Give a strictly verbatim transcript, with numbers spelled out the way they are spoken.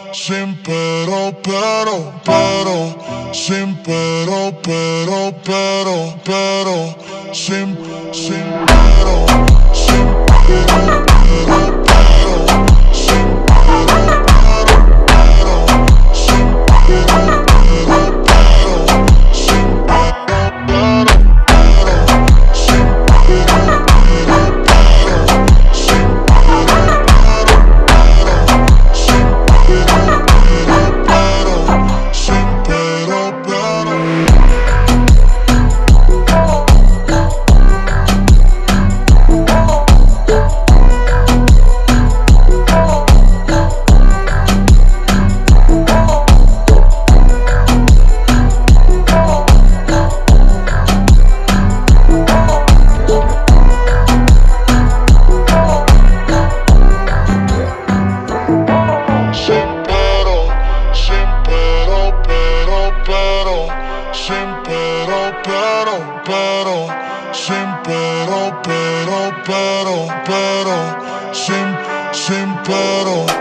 sin pero, pero, pero, sin pero, pero, pero, pero, sin, sin pero, sin pero, pero, pero, sin pero, pero, pero, sin pero, pero, pero, sin pero, pero, pero, sin pero, pero, pero, sin pero, sin pero, pero, pero, sin pero, pero, pero, pero, sin, sin pero.